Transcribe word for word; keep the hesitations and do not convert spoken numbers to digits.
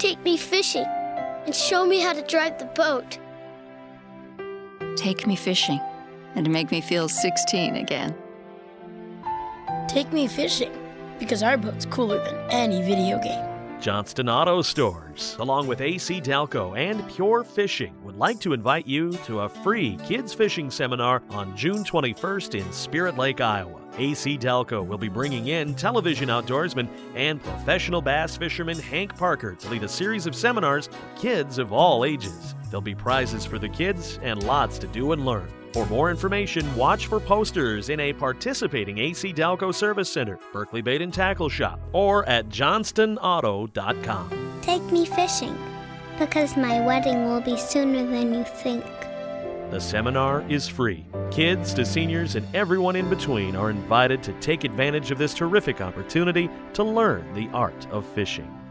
take me fishing and show me how to drive the boat. Take me fishing and make me feel sixteen again. Take me fishing, because our boat's cooler than any video game. Johnston Auto Stores, along with A C Delco and Pure Fishing, would like to invite you to a free kids fishing seminar on June twenty-first in Spirit Lake, Iowa. A C Delco will be bringing in television outdoorsman and professional bass fisherman Hank Parker to lead a series of seminars for kids of all ages. There'll be prizes for the kids and lots to do and learn. For more information, watch for posters in a participating A C Delco Service Center, Berkeley Bait and Tackle Shop, or at johnston auto dot com. Take me fishing, because my wedding will be sooner than you think. The seminar is free. Kids to seniors and everyone in between are invited to take advantage of this terrific opportunity to learn the art of fishing.